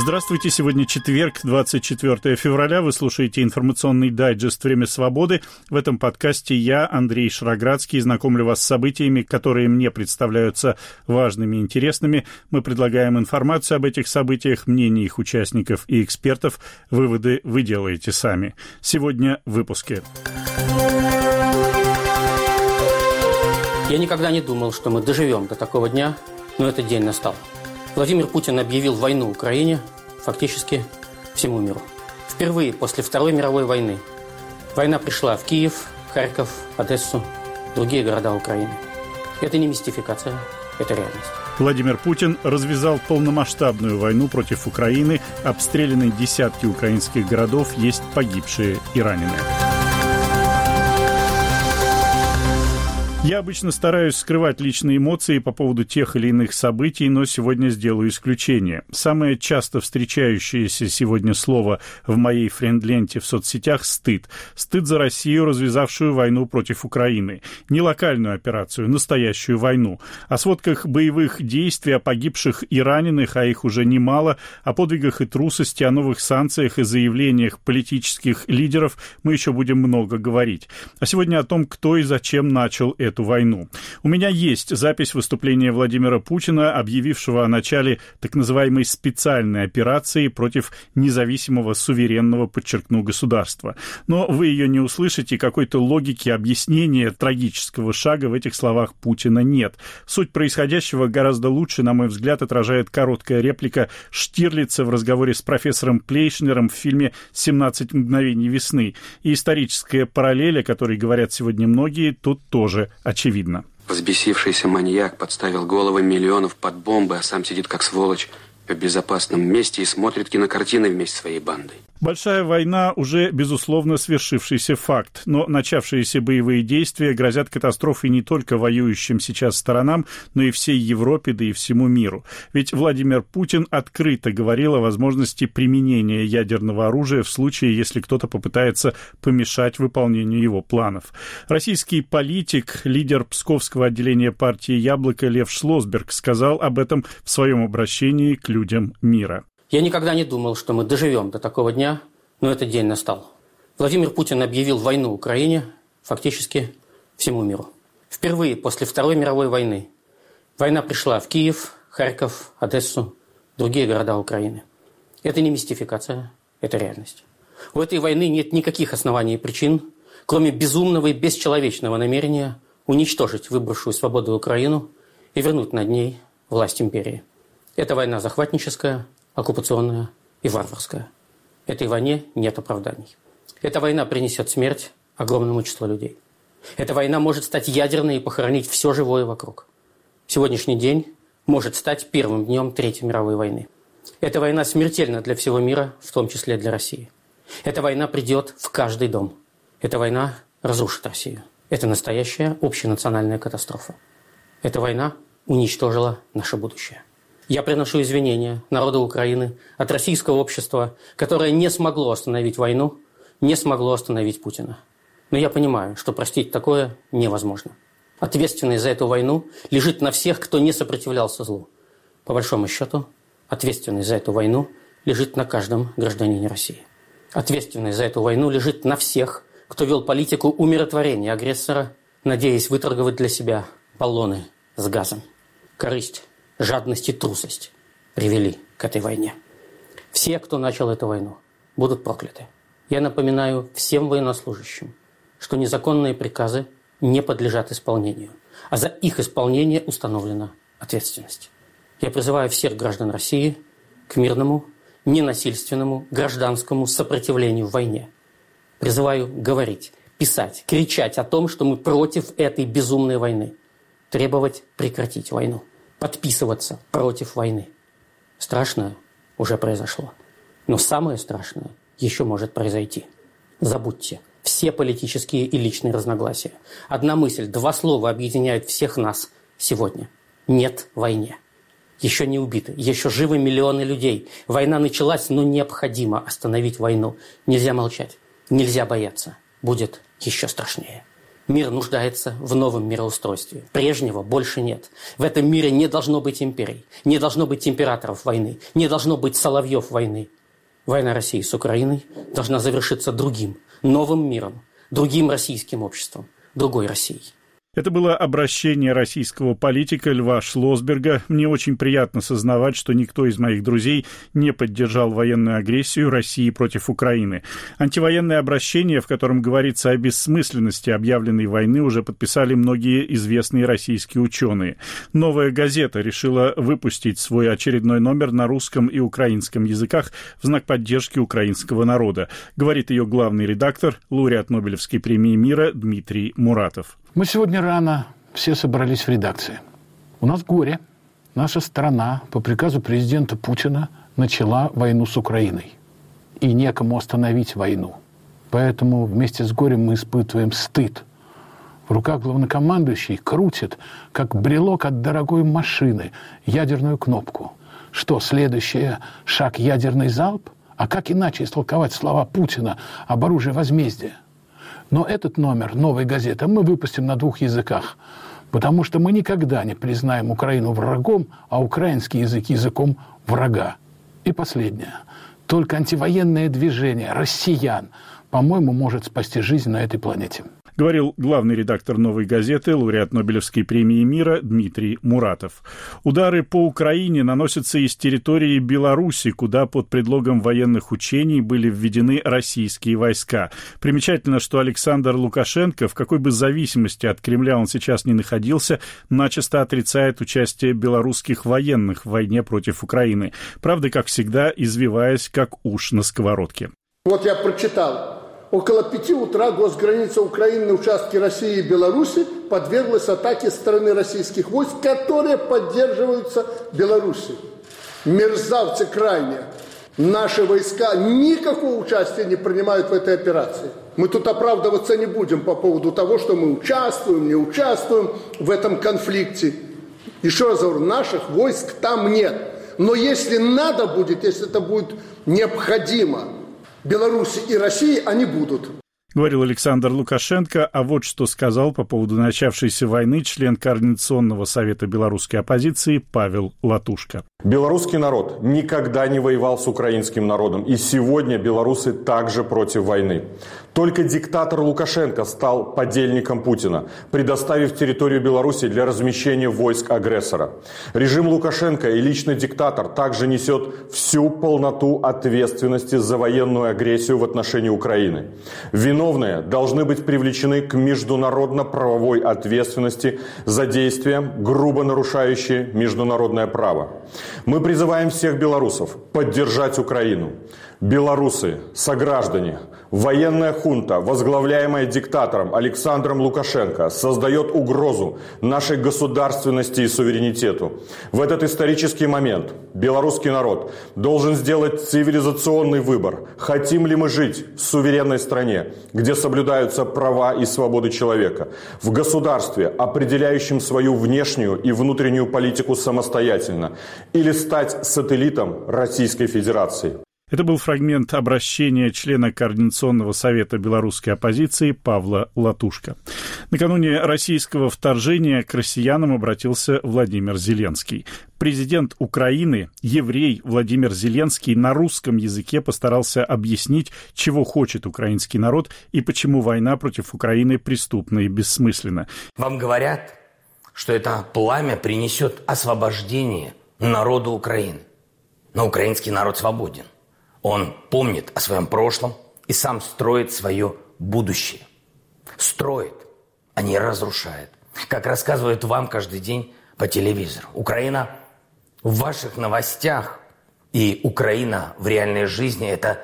Здравствуйте, сегодня четверг, 24 февраля. Вы слушаете информационный дайджест «Время свободы». В этом подкасте я, Андрей Шароградский, знакомлю вас с событиями, которые мне представляются важными и интересными. Мы предлагаем информацию об этих событиях, мнения их участников и экспертов. Выводы вы делаете сами. Сегодня в выпуске. Я никогда не думал, что мы доживем до такого дня, но этот день настал. Владимир Путин объявил войну Украине, фактически всему миру. Впервые после Второй мировой войны война пришла в Киев, Харьков, Одессу, другие города Украины. Это не мистификация, это реальность. Владимир Путин развязал полномасштабную войну против Украины. Обстреляны десятки украинских городов, есть погибшие и раненые. Я обычно стараюсь скрывать личные эмоции по поводу тех или иных событий, но сегодня сделаю исключение. Самое часто встречающееся сегодня слово в моей френд-ленте в соцсетях – стыд. Стыд за Россию, развязавшую войну против Украины. Не локальную операцию, настоящую войну. О сводках боевых действий, о погибших и раненых, а их уже немало, о подвигах и трусости, о новых санкциях и заявлениях политических лидеров мы еще будем много говорить. А сегодня о том, кто и зачем начал эту войну. У меня есть запись выступления Владимира Путина, объявившего о начале так называемой специальной операции против независимого, суверенного, подчеркну, государства. Но вы ее не услышите, какой-то логики объяснения трагического шага в этих словах Путина нет. Суть происходящего гораздо лучше, на мой взгляд, отражает короткая реплика Штирлица в разговоре с профессором Плейшнером в фильме «17 мгновений весны». И историческая параллель, о которой говорят сегодня многие, тут тоже очевидно. Взбесившийся маньяк подставил головы миллионов под бомбы, а сам сидит как сволочь в безопасном месте и смотрит кинокартины вместе со своей бандой. Большая война уже, безусловно, свершившийся факт, но начавшиеся боевые действия грозят катастрофой не только воюющим сейчас сторонам, но и всей Европе, да и всему миру. Ведь Владимир Путин открыто говорил о возможности применения ядерного оружия в случае, если кто-то попытается помешать выполнению его планов. Российский политик, лидер Псковского отделения партии «Яблоко» Лев Шлосберг сказал об этом в своем обращении к людям мира. Я никогда не думал, что мы доживем до такого дня, но этот день настал. Владимир Путин объявил войну Украине, фактически всему миру. Впервые после Второй мировой войны война пришла в Киев, Харьков, Одессу, другие города Украины. Это не мистификация, это реальность. У этой войны нет никаких оснований и причин, кроме безумного и бесчеловечного намерения уничтожить выбравшую свободу Украину и вернуть над ней власть империи. Это война захватническая, оккупационная и варварская. Этой войне нет оправданий. Эта война принесет смерть огромному числу людей. Эта война может стать ядерной и похоронить все живое вокруг. Сегодняшний день может стать первым днем Третьей мировой войны. Эта война смертельна для всего мира, в том числе для России. Эта война придет в каждый дом. Эта война разрушит Россию. Это настоящая общенациональная катастрофа. Эта война уничтожила наше будущее. Я приношу извинения народу Украины от российского общества, которое не смогло остановить войну, не смогло остановить Путина. Но я понимаю, что простить такое невозможно. Ответственность за эту войну лежит на всех, кто не сопротивлялся злу. По большому счету, ответственность за эту войну лежит на каждом гражданине России. Ответственность за эту войну лежит на всех, кто вел политику умиротворения агрессора, надеясь выторговать для себя баллоны с газом. Корысть, жадность и трусость привели к этой войне. Все, кто начал эту войну, будут прокляты. Я напоминаю всем военнослужащим, что незаконные приказы не подлежат исполнению, а за их исполнение установлена ответственность. Я призываю всех граждан России к мирному, ненасильственному, гражданскому сопротивлению в войне. Призываю говорить, писать, кричать о том, что мы против этой безумной войны, требовать прекратить войну. Подписываться против войны. Страшное уже произошло. Но самое страшное еще может произойти. Забудьте все политические и личные разногласия. Одна мысль, два слова объединяют всех нас сегодня. Нет войне. Еще не убиты, еще живы миллионы людей. Война началась, но необходимо остановить войну. Нельзя молчать, нельзя бояться. Будет еще страшнее. Мир нуждается в новом мироустройстве. Прежнего больше нет. В этом мире не должно быть империй, не должно быть императоров войны, не должно быть соловьев войны. Война России с Украиной должна завершиться другим, новым миром, другим российским обществом, другой Россией. Это было обращение российского политика Льва Шлосберга. Мне очень приятно сознавать, что никто из моих друзей не поддержал военную агрессию России против Украины. Антивоенное обращение, в котором говорится о бессмысленности объявленной войны, уже подписали многие известные российские ученые. «Новая газета» решила выпустить свой очередной номер на русском и украинском языках в знак поддержки украинского народа, говорит ее главный редактор, лауреат Нобелевской премии мира Дмитрий Муратов. Мы сегодня рано все собрались в редакции. У нас горе. Наша страна по приказу президента Путина начала войну с Украиной. И некому остановить войну. Поэтому вместе с горем мы испытываем стыд. В руках главнокомандующий крутит, как брелок от дорогой машины, ядерную кнопку. Что, следующий шаг — ядерный залп? А как иначе истолковать слова Путина об оружии возмездия? Но этот номер «Новой газеты» мы выпустим на 2 языках, потому что мы никогда не признаем Украину врагом, а украинский язык языком врага. И последнее. Только антивоенное движение россиян, по-моему, может спасти жизнь на этой планете. Говорил главный редактор «Новой газеты», лауреат Нобелевской премии мира Дмитрий Муратов. Удары по Украине наносятся из территории Беларуси, куда под предлогом военных учений были введены российские войска. Примечательно, что Александр Лукашенко, в какой бы зависимости от Кремля он сейчас ни находился, начисто отрицает участие белорусских военных в войне против Украины. Правда, как всегда, извиваясь как уж на сковородке. Вот я прочитал. Около 5 утра госграница Украины на участке России и Беларуси подверглась атаке со стороны российских войск, которые поддерживаются Беларусью. Мерзавцы крайне. Наши войска никакого участия не принимают в этой операции. Мы тут оправдываться не будем по поводу того, что мы участвуем, не участвуем в этом конфликте. Еще раз говорю, наших войск там нет. Но если надо будет, если это будет необходимо, Беларуси и России, они будут. Говорил Александр Лукашенко, а вот что сказал по поводу начавшейся войны член Координационного совета белорусской оппозиции Павел Латушко. Белорусский народ никогда не воевал с украинским народом, и сегодня белорусы также против войны. Только диктатор Лукашенко стал подельником Путина, предоставив территорию Беларуси для размещения войск агрессора. Режим Лукашенко и лично диктатор также несет всю полноту ответственности за военную агрессию в отношении Украины. Виновные должны быть привлечены к международно-правовой ответственности за действия, грубо нарушающие международное право. Мы призываем всех белорусов поддержать Украину. Белорусы, сограждане, военная хунта, возглавляемая диктатором Александром Лукашенко, создает угрозу нашей государственности и суверенитету. В этот исторический момент белорусский народ должен сделать цивилизационный выбор. Хотим ли мы жить в суверенной стране, где соблюдаются права и свободы человека, в государстве, определяющем свою внешнюю и внутреннюю политику самостоятельно, или стать сателлитом Российской Федерации? Это был фрагмент обращения члена Координационного совета белорусской оппозиции Павла Латушко. Накануне российского вторжения к россиянам обратился Владимир Зеленский. Президент Украины, еврей Владимир Зеленский, на русском языке постарался объяснить, чего хочет украинский народ и почему война против Украины преступна и бессмысленна. Вам говорят, что это пламя принесет освобождение народу Украины. Но украинский народ свободен. Он помнит о своем прошлом и сам строит свое будущее. Строит, а не разрушает. Как рассказывают вам каждый день по телевизору. Украина в ваших новостях и Украина в реальной жизни – это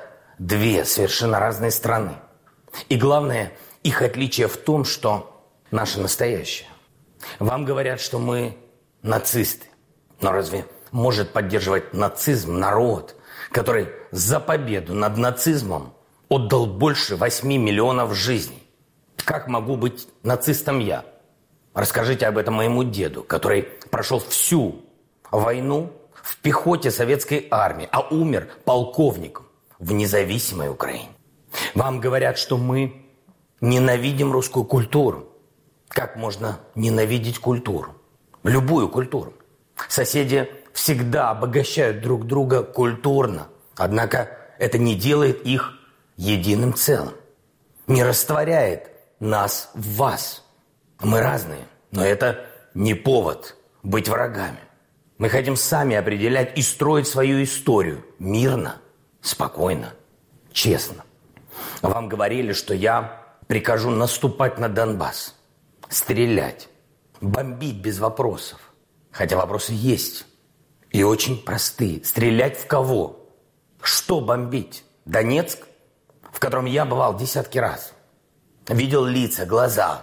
2 совершенно разные страны. И главное, их отличие в том, что наше настоящее. Вам говорят, что мы нацисты. Но разве может поддерживать нацизм народ, который за победу над нацизмом отдал больше 8 миллионов жизней? Как могу быть нацистом я? Расскажите об этом моему деду, который прошел всю войну в пехоте советской армии, а умер полковником в независимой Украине. Вам говорят, что мы ненавидим русскую культуру. Как можно ненавидеть культуру? Любую культуру. Соседи всегда обогащают друг друга культурно. Однако это не делает их единым целым. Не растворяет нас в вас. Мы разные, но это не повод быть врагами. Мы хотим сами определять и строить свою историю мирно, спокойно, честно. Вам говорили, что я прикажу наступать на Донбасс, стрелять, бомбить без вопросов. Хотя вопросы есть и очень простые. Стрелять в кого? Что бомбить? Донецк, в котором я бывал десятки раз. Видел лица, глаза.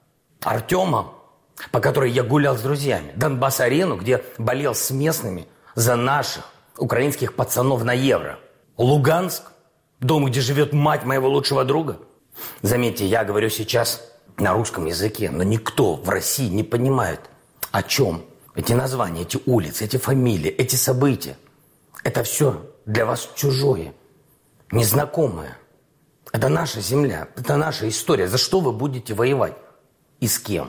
Артема, по которой я гулял с друзьями. Донбасс-арену, где болел с местными за наших украинских пацанов на евро. Луганск, дом, где живет мать моего лучшего друга. Заметьте, я говорю сейчас на русском языке, но никто в России не понимает, о чем эти названия, эти улицы, эти фамилии, эти события. Это все для вас чужое, незнакомое. Это наша земля, это наша история. За что вы будете воевать? И с кем?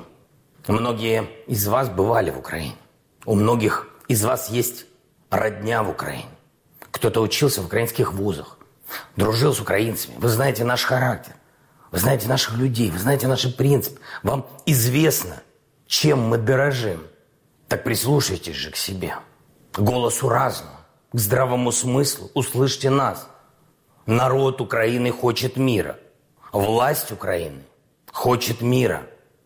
Многие из вас бывали в Украине. У многих из вас есть родня в Украине. Кто-то учился в украинских вузах, дружил с украинцами. Вы знаете наш характер, вы знаете наших людей, вы знаете наши принципы. Вам известно, чем мы дорожим. Так прислушайтесь же к себе, к голосу разума, к здравому смыслу. Услышьте нас. Народ Украины хочет мира. Власть Украины хочет мира.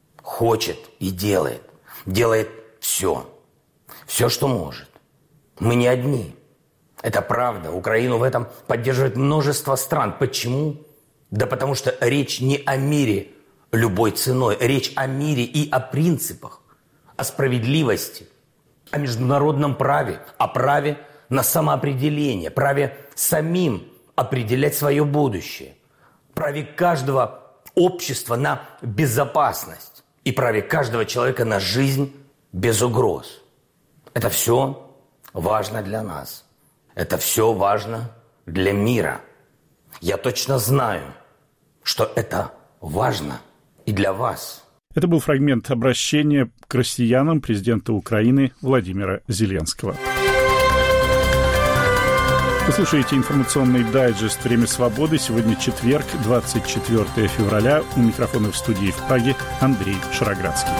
Хочет и делает. Делает все. Все, что может. Мы не одни. Это правда. Украину в этом поддерживает множество стран. Почему? Да потому что речь не о мире любой ценой. Речь о мире и о принципах. О справедливости. О международном праве. О праве на самоопределение. Праве самим определять свое будущее. Праве каждого общества на безопасность. И праве каждого человека на жизнь без угроз. Это все важно для нас. Это все важно для мира. Я точно знаю, что это важно и для вас. Это был фрагмент обращения к россиянам президента Украины Владимира Зеленского. Вы слушаете информационный дайджест «Время свободы». Сегодня четверг, 24 февраля. У микрофона в студии в Праге Андрей Шароградский.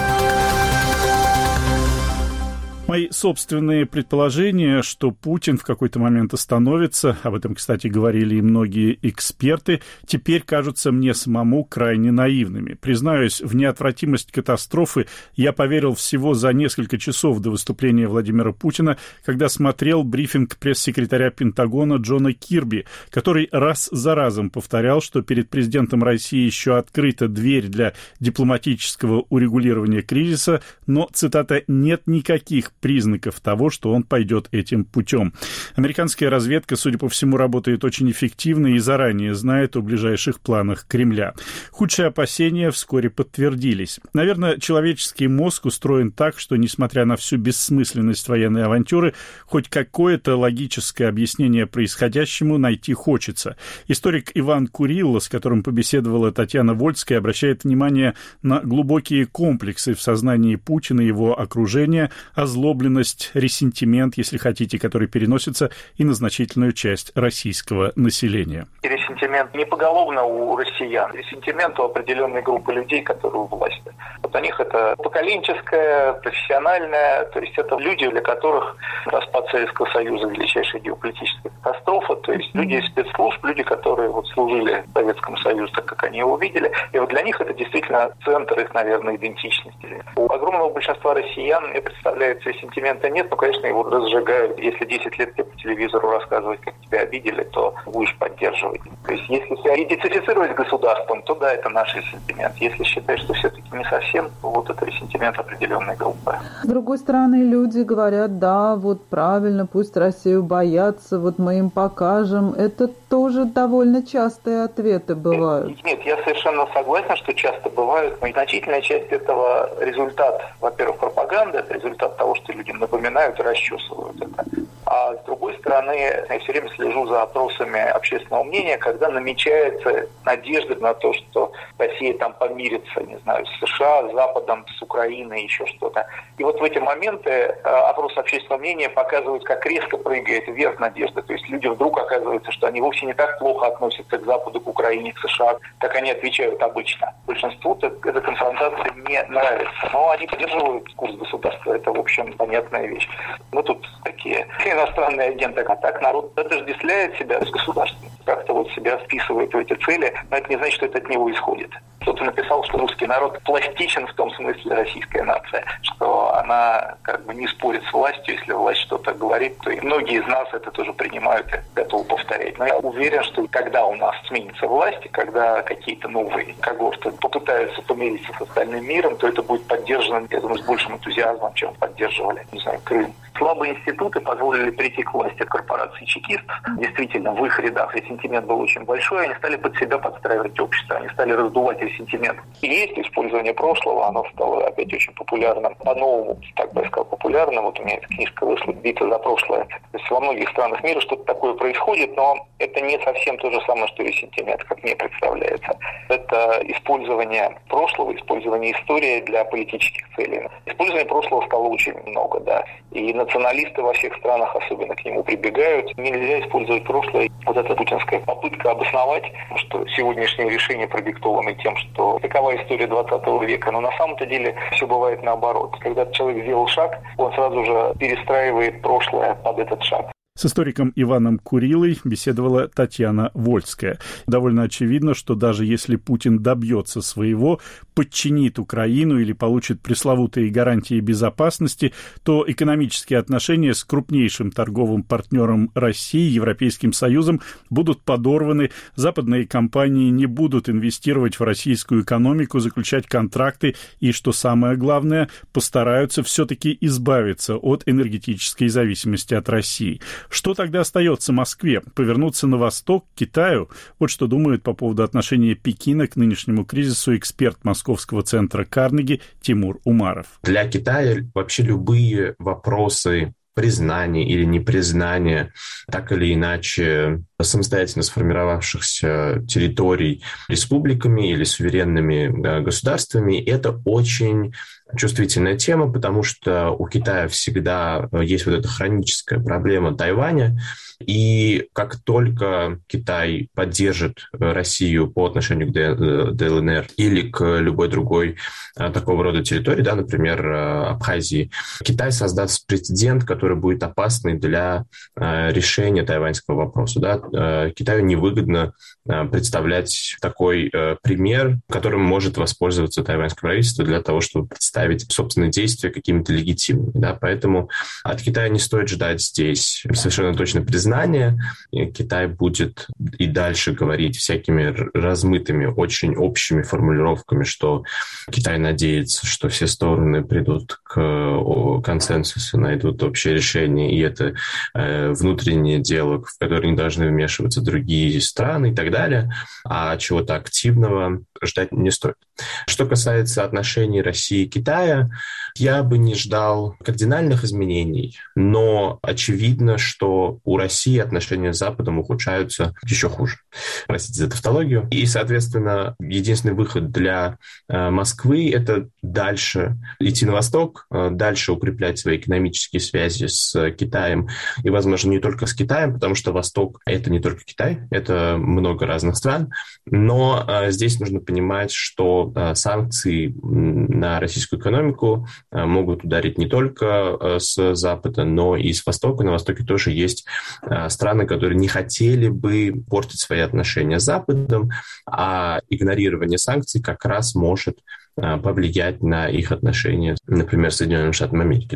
Мои собственные предположения, что Путин в какой-то момент остановится, об этом, кстати, говорили и многие эксперты, теперь кажутся мне самому крайне наивными. Признаюсь, в неотвратимость катастрофы я поверил всего за несколько часов до выступления Владимира Путина, когда смотрел брифинг пресс-секретаря Пентагона Джона Кирби, который раз за разом повторял, что перед президентом России еще открыта дверь для дипломатического урегулирования кризиса, но, цитата, «нет никаких признаков того, что он пойдет этим путем». Американская разведка, судя по всему, работает очень эффективно и заранее знает о ближайших планах Кремля. Худшие опасения вскоре подтвердились. Наверное, человеческий мозг устроен так, что, несмотря на всю бессмысленность военной авантюры, хоть какое-то логическое объяснение происходящему найти хочется. Историк Иван Курило, с которым побеседовала Татьяна Вольская, обращает внимание на глубокие комплексы в сознании Путина и его окружения, озлобленность, ресентимент, если хотите, который переносится и на значительную часть российского населения. Ресентимент не поголовно у россиян. Ресентимент у определенной группы людей, которые у власти. Вот у них это поколенческое, профессиональное, то есть это люди, для которых распад Советского Союза величайшая геополитическая катастрофа, то есть люди из спецслужб, люди, которые вот служили Советскому Союзу, так как они его видели, и вот для них это действительно центр их, наверное, идентичности. У огромного большинства россиян, мне представляется, сентимента нет, но, конечно, его разжигают. Если 10 лет тебе по телевизору рассказывать, как тебя обидели, то будешь поддерживать. То есть, если себя идентифицировать с государством, то да, это наш ресентимент. Если считаешь, что все-таки не совсем, то вот это ресентимент определенной группы. С другой стороны, люди говорят, да, вот правильно, пусть Россию боятся, вот мы им покажем. Это тоже довольно частые ответы бывают. Нет, я совершенно согласен, что часто бывают, но значительная часть этого результат, во-первых, пропаганды, это результат того, что людям напоминают и расчесывают это. А с другой стороны, я все время слежу за опросами общественного мнения, когда намечается надежда на то, что Россия там помирится, не знаю, с США, с Западом, с Украиной, еще что-то. И вот в эти моменты опрос общественного мнения показывает, как резко прыгает вверх надежда. То есть люди вдруг оказывается, что они вовсе не так плохо относятся к Западу, к Украине, к США, как они отвечают обычно. Большинству эта конфронтация не нравится. Но они поддерживают курс государства. Это, в общем, понятная вещь. Мы тут такие иностранные агенты. А так народ отождествляет себя с государством. Как-то вот себя вписывает в эти цели, но это не значит, что это от него исходит. Кто-то написал, что русский народ пластичен в том смысле российская нация, что она как бы не спорит с властью, если власть что-то говорит, то и многие из нас это тоже принимают и готовы повторять. Но я уверен, что когда у нас сменится власть, и когда какие-то новые когорты попытаются помириться с остальным миром, то это будет поддержано, я думаю, с большим энтузиазмом, чем поддерживали, не знаю, Крым. Слабые институты позволили прийти к власти корпорации чекистов. Действительно, в их рядах ресентимент был очень большой, они стали под себя подстраивать общество, они стали раздувать ресентимент. И есть использование прошлого, оно стало опять очень популярным, по-новому, так бы я сказал, популярным. Вот у меня эта книжка вышла «Битва за прошлое». То есть во многих странах мира что-то такое происходит, но это не совсем то же самое, что ресентимент, как мне представляется. Это использование прошлого, использование истории для политических целей. Использование прошлого стало очень много, да. И националисты во всех странах особенно к нему прибегают. Нельзя использовать прошлое. Вот эта путинская попытка обосновать, что сегодняшнее решение продиктовано тем, что такова история 20 века. Но на самом-то деле все бывает наоборот. Когда человек сделал шаг, он сразу же перестраивает прошлое под этот шаг. С историком Иваном Курилой беседовала Татьяна Вольская. Довольно очевидно, что даже если Путин добьется своего, подчинит Украину или получит пресловутые гарантии безопасности, то экономические отношения с крупнейшим торговым партнером России, Европейским Союзом, будут подорваны, западные компании не будут инвестировать в российскую экономику, заключать контракты и, что самое главное, постараются все-таки избавиться от энергетической зависимости от России. Что тогда остается Москве? Повернуться на восток, к Китаю? Вот что думает по поводу отношения Пекина к нынешнему кризису эксперт Московского центра Карнеги Тимур Умаров. Для Китая вообще любые вопросы признания или непризнания так или иначе самостоятельно сформировавшихся территорий республиками или суверенными государствами, это очень чувствительная тема, потому что у Китая всегда есть вот эта хроническая проблема Тайваня, и как только Китай поддержит Россию по отношению к ДЛНР или к любой другой такого рода территории, да, например, Абхазии, Китай создаст прецедент, который будет опасный для решения тайваньского вопроса. Да. Китаю невыгодно представлять такой пример, которым может воспользоваться тайваньское правительство для того, чтобы представить собственные действия какими-то легитимными. Да. Поэтому от Китая не стоит ждать здесь совершенно точно признания. Китай будет и дальше говорить всякими размытыми, очень общими формулировками, что Китай надеется, что все стороны придут к консенсусу, найдут общее решение, и это внутренний диалог, в который не должны вмешиваться другие страны и так далее, а чего-то активного ждать не стоит. Что касается отношений России и Китая, я бы не ждал кардинальных изменений, но очевидно, что у России отношения с Западом ухудшаются еще хуже. Простите за тавтологию. И, соответственно, единственный выход для Москвы – это дальше идти на восток, дальше укреплять свои экономические связи с Китаем. И, возможно, не только с Китаем, потому что Восток – это не только Китай, это много разных стран. Но здесь нужно понимать, что санкции на российскую экономику могут ударить не только с Запада, но и с Востока. На Востоке тоже есть страны, которые не хотели бы портить свои отношения с Западом, а игнорирование санкций как раз может повлиять на их отношения, например, с Соединенными Штатами Америки.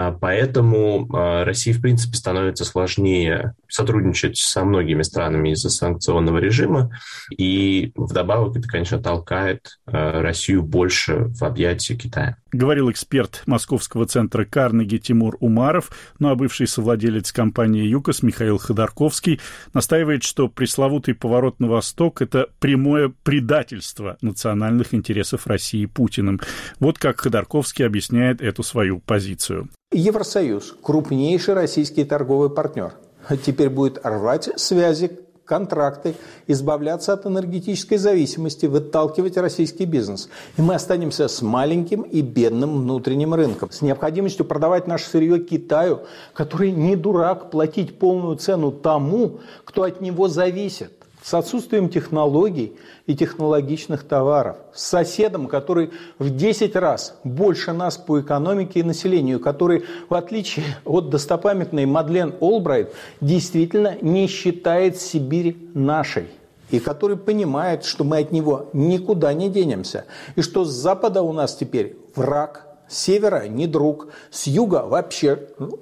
Поэтому России, в принципе, становится сложнее сотрудничать со многими странами из-за санкционного режима, и вдобавок это, конечно, толкает Россию больше в объятия Китая. Говорил эксперт Московского центра Карнеги Тимур Умаров, ну а бывший совладелец компании «ЮКОС» Михаил Ходорковский настаивает, что пресловутый поворот на восток – это прямое предательство национальных интересов России Путиным. Вот как Ходорковский объясняет эту свою позицию. Евросоюз – крупнейший российский торговый партнер. Теперь будет рвать связи контракты, избавляться от энергетической зависимости, выталкивать российский бизнес. И мы останемся с маленьким и бедным внутренним рынком, с необходимостью продавать наше сырье Китаю, который не дурак платить полную цену тому, кто от него зависит, с отсутствием технологий и технологичных товаров, с соседом, который в 10 раз больше нас по экономике и населению, который, в отличие от достопамятной Мадлен Олбрайт, действительно не считает Сибирь нашей, и который понимает, что мы от него никуда не денемся, и что с запада у нас теперь враг, с севера не друг, с юга вообще,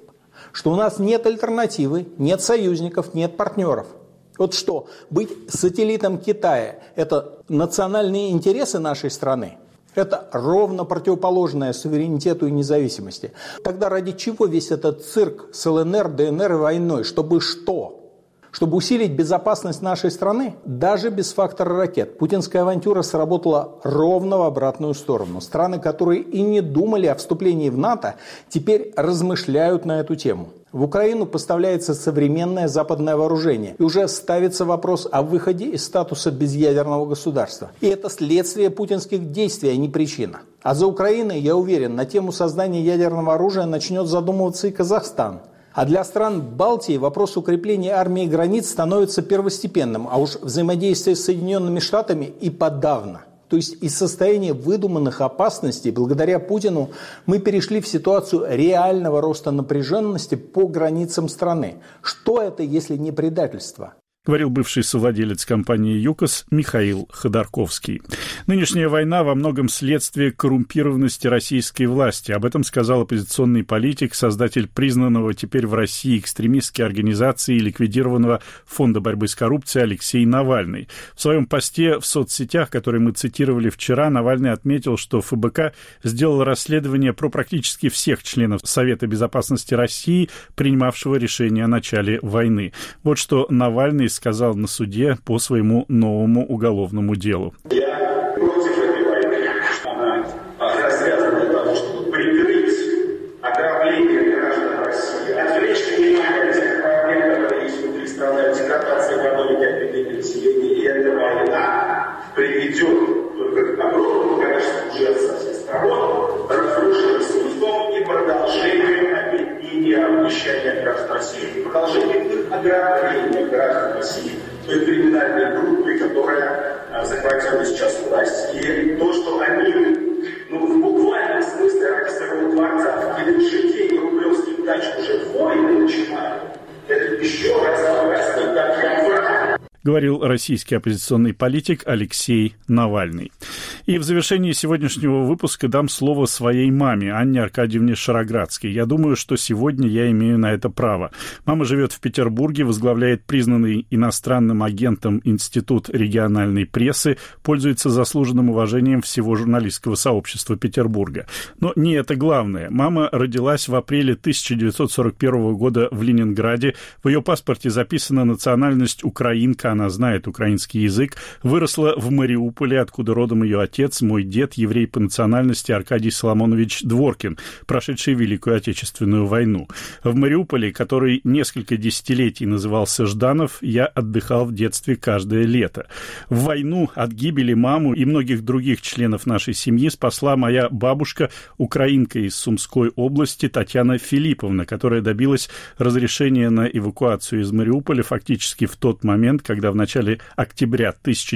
что у нас нет альтернативы, нет союзников, нет партнеров. Вот что, быть сателлитом Китая – это национальные интересы нашей страны? Это ровно противоположное суверенитету и независимости. Тогда ради чего весь этот цирк с ЛНР, ДНР и войной? Чтобы что? Чтобы усилить безопасность нашей страны? Даже без фактора ракет. Путинская авантюра сработала ровно в обратную сторону. Страны, которые и не думали о вступлении в НАТО, теперь размышляют на эту тему. В Украину поставляется современное западное вооружение. И уже ставится вопрос о выходе из статуса безъядерного государства. И это следствие путинских действий, а не причина. А за Украиной, я уверен, на тему создания ядерного оружия начнет задумываться и Казахстан. А для стран Балтии вопрос укрепления армии и границ становится первостепенным, а уж взаимодействие с Соединенными Штатами и подавно. То есть из состояния выдуманных опасностей, благодаря Путину, мы перешли в ситуацию реального роста напряженности по границам страны. Что это, если не предательство? Говорил бывший совладелец компании «ЮКОС» Михаил Ходорковский. Нынешняя война во многом следствие коррумпированности российской власти. Об этом сказал оппозиционный политик, создатель признанного теперь в России экстремистской организации и ликвидированного Фонда борьбы с коррупцией Алексей Навальный. В своем посте в соцсетях, который мы цитировали вчера, Навальный отметил, что ФБК сделал расследование про практически всех членов Совета безопасности России, принимавшего решение о начале войны. Вот что Навальный сказал на суде по своему новому уголовному делу. Я против этой войны. Она развязана для того, чтобы прикрыть ограбление граждан России, отвлечь внимание от тех проблем, которые есть внутри страны, деградация экономики, объединения населения. И эта война приведет только к огромному количеству жертв со всех сторон, разрушению судом и продолжению объединения, обнищания граждан России, продолжению их ограбления граждан России, той криминальной группы, которая захватила сейчас власть. И то, что они, в буквальном смысле, ради своего дворца в Килимшите и Рублевских дачах уже войны начинают, это еще раз показывает, как враг. Говорил российский оппозиционный политик Алексей Навальный. И в завершении сегодняшнего выпуска дам слово своей маме, Анне Аркадьевне Шароградской. Я думаю, что сегодня я имею на это право. Мама живет в Петербурге, возглавляет признанный иностранным агентом Институт региональной прессы, пользуется заслуженным уважением всего журналистского сообщества Петербурга. Но не это главное. Мама родилась в апреле 1941 года в Ленинграде. В ее паспорте записана национальность украинка, она знает украинский язык, выросла в Мариуполе, откуда родом ее отец, мой дед, еврей по национальности Аркадий Соломонович Дворкин, прошедший Великую Отечественную войну. В Мариуполе, который несколько десятилетий назывался Жданов, я отдыхал в детстве каждое лето. В войну от гибели маму и многих других членов нашей семьи спасла моя бабушка, украинка из Сумской области Татьяна Филипповна, которая добилась разрешения на эвакуацию из Мариуполя фактически в тот момент, когда в начале октября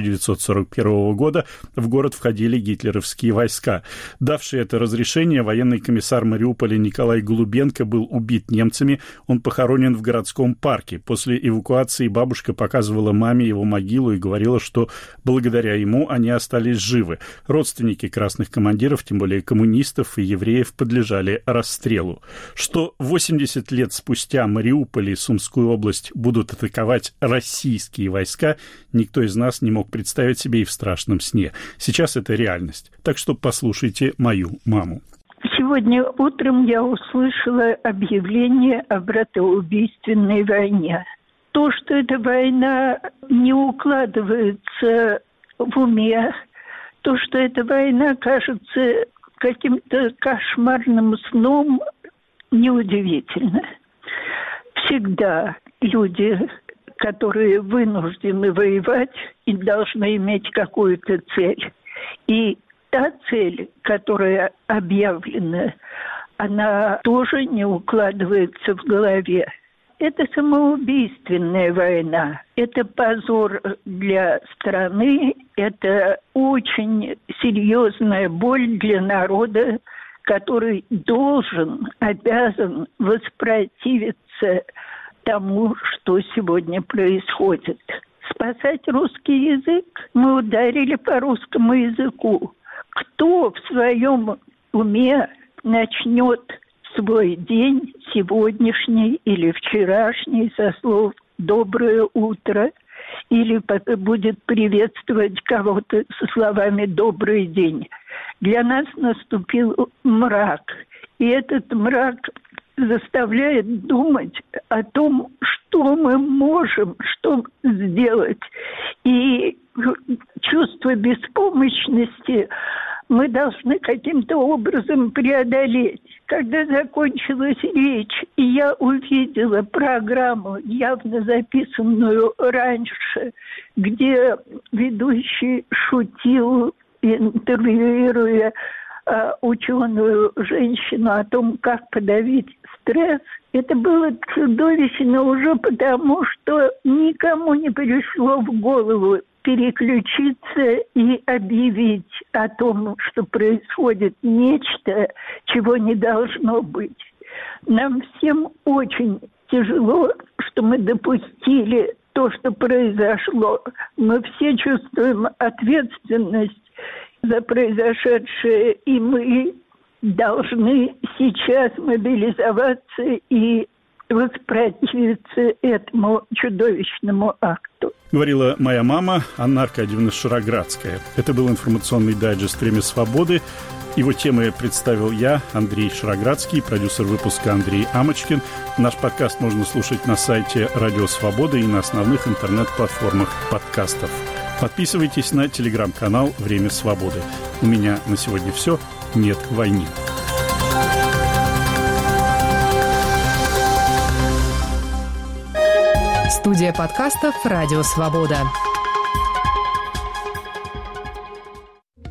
1941 года в город входили гитлеровские войска. Давший это разрешение, военный комиссар Мариуполя Николай Голубенко был убит немцами. Он похоронен в городском парке. После эвакуации бабушка показывала маме его могилу и говорила, что благодаря ему они остались живы. Родственники красных командиров, тем более коммунистов и евреев, подлежали расстрелу. Что 80 лет спустя Мариуполь и Сумскую область будут атаковать российские войска, никто из нас не мог представить себе и в страшном сне. Сейчас это реальность. Так что послушайте мою маму. Сегодня утром я услышала объявление о братоубийственной войне. То, что эта война не укладывается в уме, то, что эта война кажется каким-то кошмарным сном, неудивительно. Всегда люди, которые вынуждены воевать и должны иметь какую-то цель. И та цель, которая объявлена, она тоже не укладывается в голове. Это самоубийственная война, это позор для страны, это очень серьезная боль для народа, который должен, обязан воспротивиться тому, что сегодня происходит. Спасать русский язык? Мы ударили по русскому языку. Кто в своем уме начнет свой день, сегодняшний или вчерашний, со слов «доброе утро», или будет приветствовать кого-то со словами «добрый день». Для нас наступил мрак, и этот мрак заставляет думать о том, что мы можем, что сделать. И чувство беспомощности мы должны каким-то образом преодолеть. Когда закончилась речь, и я увидела программу, явно записанную раньше, где ведущий шутил, интервьюируя ученую женщину о том, как подавить стресс, это было чудовищно уже потому, что никому не пришло в голову переключиться и объявить о том, что происходит нечто, чего не должно быть. Нам всем очень тяжело, что мы допустили то, что произошло. Мы все чувствуем ответственность за произошедшее, и мы должны сейчас мобилизоваться и воспротивиться этому чудовищному акту. Говорила моя мама Анна Аркадьевна Шароградская. Это был информационный дайджест «Время свободы». Его темы представил я, Андрей Шароградский, продюсер выпуска Андрей Амочкин. Наш подкаст можно слушать на сайте Радио Свобода и на основных интернет-платформах подкастов. Подписывайтесь на телеграм-канал «Время свободы». У меня на сегодня все. Нет войны. Студия подкастов «Радио Свобода».